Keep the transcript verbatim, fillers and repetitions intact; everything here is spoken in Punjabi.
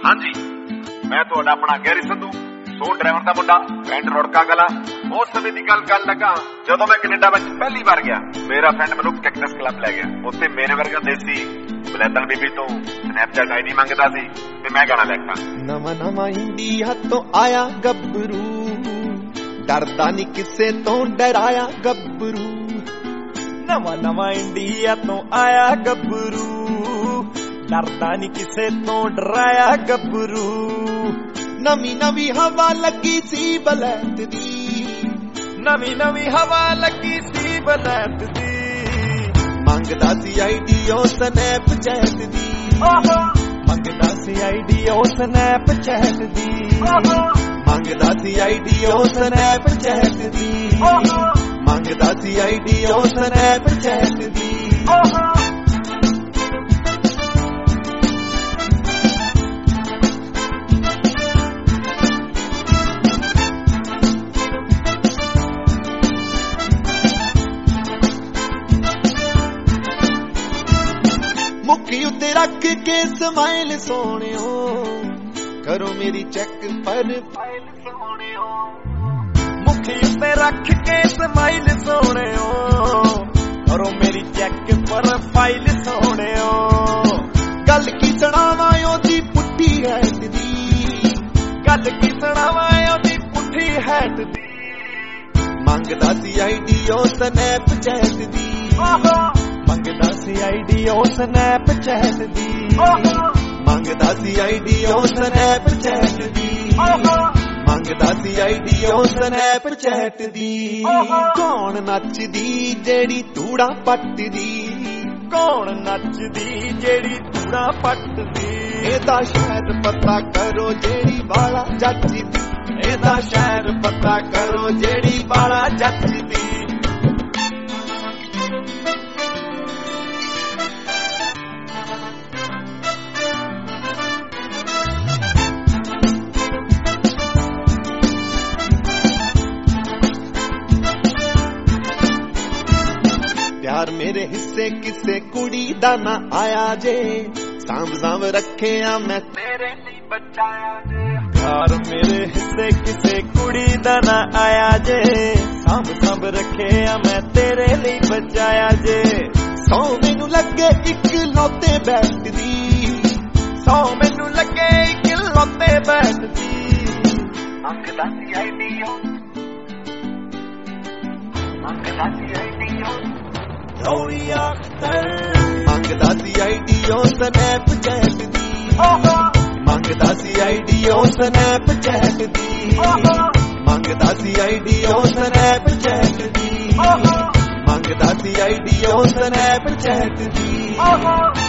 ਹਾਂਜੀ ਮੈਂ ਤੁਹਾਡਾ ਆਪਣਾ ਗੈਰੀ ਸੰਧੂ ਸੋਲ ਡਰਾਈਵਰ ਦਾ ਮੁੰਡਾ ਪਿੰਡ ਰੁੜਕਾ ਕਲਾਂ। ਉਸ ਸਮੇਂ ਦੀ ਗੱਲ ਕਰ ਲੱਗਾ ਜਦੋਂ ਮੈਂ ਕੈਨੇਡਾ ਵਿੱਚ ਪਹਿਲੀ ਵਾਰ ਗਿਆ। ਮੇਰਾ ਫਰੈਂਡ ਮੈਨੂੰ ਕੈਕਟਸ ਕਲੱਬ ਲੈ ਗਿਆ। ਉੱਥੇ ਮੇਰੇ ਵਰਗਾ ਦੇਸੀ ਬਲੈਤਨ ਬੀਬੀ ਤੋਂ ਸਨੈਪਚੈਟ ਆਈਡੀ ਮੰਗਦਾ ਸੀ ਤੇ ਮੈਂ ਗਾਣਾ ਲਿਖਾਂ। ਨਵਾਂ ਨਵਾਂ ਇੰਡੀਆ ਤੋਂ ਆਇਆ ਗੱਭਰੂ, ਡਰਦਾ ਨੀ ਕਿਸੇ ਤੋਂ ਡਰਾਇਆ ਗੱਭਰੂ। ਨਵਾਂ ਨਵਾਂ ਇੰਡੀਆ ਤੋਂ ਆਇਆ ਗੱਭਰੂ, ਡਰਦਾ ਨੀ ਕਿਸੇ ਤੋਂ ਡਰਾਇਆ ਗੱਭਰੂ। ਨਵੀਂ ਨਵੀਂ ਹਵਾ ਲੱਗੀ ਸੀ ਬਲੈਤ ਦੀ, ਨਵੀਂ ਨਵੀਂ ਹਵਾ ਲੱਗੀ ਸੀ ਬਲੈਤ ਦੀ। ਮੰਗਦਾ ਸੀ ਆਈਡੀ ਉਹ ਸਨੈਪਚੈਟ ਦੀ, ਮੰਗਦਾ ਸੀ ਆਈਡੀ ਉਹ ਸਨੈਪਚੈਟ ਦੀ। ਮੰਗਦਾ ਸੀ ਆਈਡੀ ਉਹ ਸਨੈਪਚੈਟ ਦੀ, ਮੰਗਦਾ ਸੀ ਆਈਡੀ ਉਹ ਸਨੈਪਚੈਟ ਦੀ। ਮੁੱਖੀ ਉੱਤੇ ਰੱਖ ਕੇ ਸਮਾਈਲ ਸੋਹਣਿਓ, ਕਰੋ ਮੇਰੀ ਚੈੱਕ ਪਰ ਫਾਈਲ ਸੋਹਣਿਓ। ਮੁੱਖੀ ਉੱਤੇ ਰੱਖ ਕੇ ਸਮਾਈਲ ਸੋਹਣਿਓ, ਕਰੋ ਮੇਰੀ ਚੈੱਕ ਪਰ ਫਾਈਲ ਸੋਹਣਿਓ। ਗੱਲ ਕੀ ਸੁਣਾਵਾਂ ਉਹਦੀ ਪੁੱਠੀ ਹੈਟ ਦੀ, ਗੱਲ ਕੀ ਸੁਣਾਵਾਂ ਉਹਦੀ ਪੁੱਠੀ ਹੈਟ ਦੀ। ਮੰਗਦਾ ਸੀ ਆਈਡੀ ਉਹ ਸਨੈਪਚੈਟ ਦੀ, ਮੰਗਦਾ ਸੀ ਆਈਡੀ ਉਹ ਸਨੈਪਚੈਟ ਦੀ। ਮੰਗਦਾ ਸੀ ਆਈਡੀ ਉਹ ਸਨੈਪਚੈਟ ਦੀ, ਮੰਗਦਾ ਸੀ ਆਈਡੀ ਉਹ ਸਨੈਪਚੈਟ ਦੀ। ਕੌਣ ਨੱਚਦੀ ਜਿਹੜੀ ਧੂੜਾ ਪੱਟਦੀ, ਕੌਣ ਨੱਚਦੀ ਜਿਹੜੀ ਧੂੜਾ ਪੱਟਦੀ। ਇਹਦਾ ਸ਼ਾਇਦ ਪਤਾ ਕਰੋ ਜਿਹੜੀ ਵਾਲਾ ਜੱਚਦੀ, ਇਹਦਾ ਸ਼ਾਇਦ ਪਤਾ ਕਰੋ ਜਿਹੜੀ ਵਾਲਾ ਜੱਚਦੀ। ਪਿਆਰ ਮੇਰੇ ਹਿੱਸੇ ਕਿਸੇ ਕੁੜੀ ਦਾ ਨਾ ਆਇਆ ਜੇ, ਸਾਂਭ ਸਾਂਭ ਰੱਖਿਆ ਮੈਂ ਤੇਰੇ ਲਈ ਬਚਾਇਆ ਜੇ। ਪਿਆਰ ਮੇਰੇ ਹਿੱਸੇ ਕਿਸੇ ਕੁੜੀ ਦਾ ਨਾ ਆਇਆ ਜੇ, ਸਾਂਭ ਸਾਂਭ ਰੱਖਿਆ ਮੈਂ ਤੇਰੇ ਲਈ ਬਚਾਇਆ ਜੇ। ਸੌ ਮੈਨੂੰ ਲੱਗੇ ਇੱਕ ਲੋਤੇ ਬੈਠਦੀ, ਸੌ ਮੈਨੂੰ ਲੱਗੇ ਇੱਕ ਲੋਤੇ ਬੈਠਦੀ। ਮੰਗਦਾ ਸੀ ਆਈਡੀ ਉਹ, ਮੰਗਦਾ ਸੀ ਆਈਡੀ ਉਹ ਲੋਈ ਅਖਤਰ। ਮੰਗਦਾ ਸੀ ਆਈਡੀ ਉਹ ਸਨੈਪਚੈਟ ਦੀ, ਮੰਗਦਾ ਸੀ ਆਈਡੀ ਉਹ ਸਨੈਪਚੈਟ ਦੀ। ਮੰਗਦਾ ਸੀ ਆਈਡੀ ਉਹ ਸਨੈਪਚੈਟ ਦੀ, ਮੰਗਦਾ ਸੀ ਆਈਡੀ ਉਹ ਸਨੈਪਚੈਟ ਦੀ।